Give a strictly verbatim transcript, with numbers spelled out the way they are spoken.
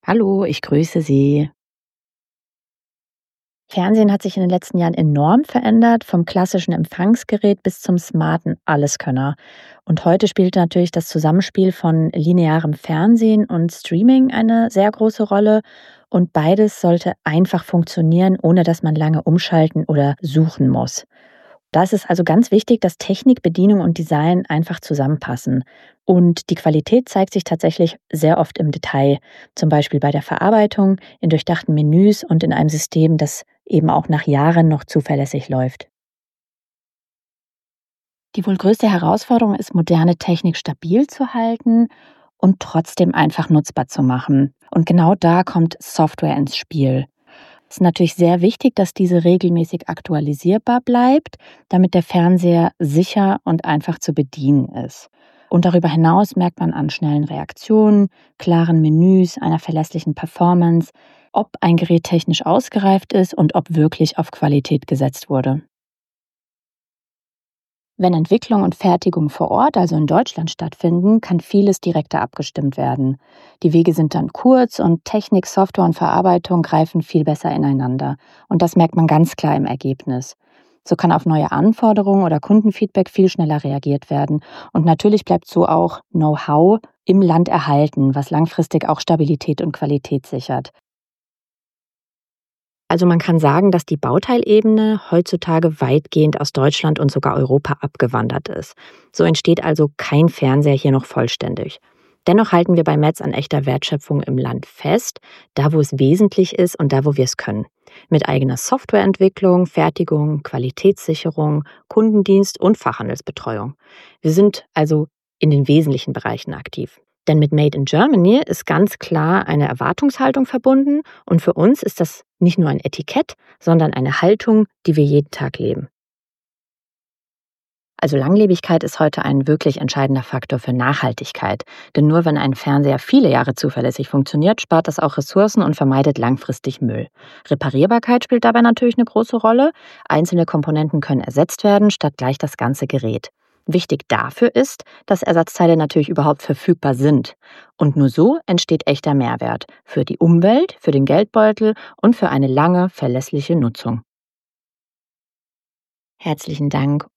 Hallo, ich grüße Sie. Fernsehen hat sich in den letzten Jahren enorm verändert, vom klassischen Empfangsgerät bis zum smarten Alleskönner. Und heute spielt natürlich das Zusammenspiel von linearem Fernsehen und Streaming eine sehr große Rolle. Und beides sollte einfach funktionieren, ohne dass man lange umschalten oder suchen muss. Da ist es also ganz wichtig, dass Technik, Bedienung und Design einfach zusammenpassen. Und die Qualität zeigt sich tatsächlich sehr oft im Detail, zum Beispiel bei der Verarbeitung, in durchdachten Menüs und in einem System, das eben auch nach Jahren noch zuverlässig läuft. Die wohl größte Herausforderung ist, moderne Technik stabil zu halten und trotzdem einfach nutzbar zu machen. Und genau da kommt Software ins Spiel. Es ist natürlich sehr wichtig, dass diese regelmäßig aktualisierbar bleibt, damit der Fernseher sicher und einfach zu bedienen ist. Und darüber hinaus merkt man an schnellen Reaktionen, klaren Menüs, einer verlässlichen Performance, ob ein Gerät technisch ausgereift ist und ob wirklich auf Qualität gesetzt wurde. Wenn Entwicklung und Fertigung vor Ort, also in Deutschland, stattfinden, kann vieles direkter abgestimmt werden. Die Wege sind dann kurz und Technik, Software und Verarbeitung greifen viel besser ineinander. Und das merkt man ganz klar im Ergebnis. So kann auf neue Anforderungen oder Kundenfeedback viel schneller reagiert werden. Und natürlich bleibt so auch Know-how im Land erhalten, was langfristig auch Stabilität und Qualität sichert. Also man kann sagen, dass die Bauteilebene heutzutage weitgehend aus Deutschland und sogar Europa abgewandert ist. So entsteht also kein Fernseher hier noch vollständig. Dennoch halten wir bei Metz an echter Wertschöpfung im Land fest, da wo es wesentlich ist und da wo wir es können. Mit eigener Softwareentwicklung, Fertigung, Qualitätssicherung, Kundendienst und Fachhandelsbetreuung. Wir sind also in den wesentlichen Bereichen aktiv. Denn mit Made in Germany ist ganz klar eine Erwartungshaltung verbunden und für uns ist das nicht nur ein Etikett, sondern eine Haltung, die wir jeden Tag leben. Also Langlebigkeit ist heute ein wirklich entscheidender Faktor für Nachhaltigkeit. Denn nur wenn ein Fernseher viele Jahre zuverlässig funktioniert, spart das auch Ressourcen und vermeidet langfristig Müll. Reparierbarkeit spielt dabei natürlich eine große Rolle. Einzelne Komponenten können ersetzt werden, statt gleich das ganze Gerät. Wichtig dafür ist, dass Ersatzteile natürlich überhaupt verfügbar sind. Und nur so entsteht echter Mehrwert für die Umwelt, für den Geldbeutel und für eine lange, verlässliche Nutzung. Herzlichen Dank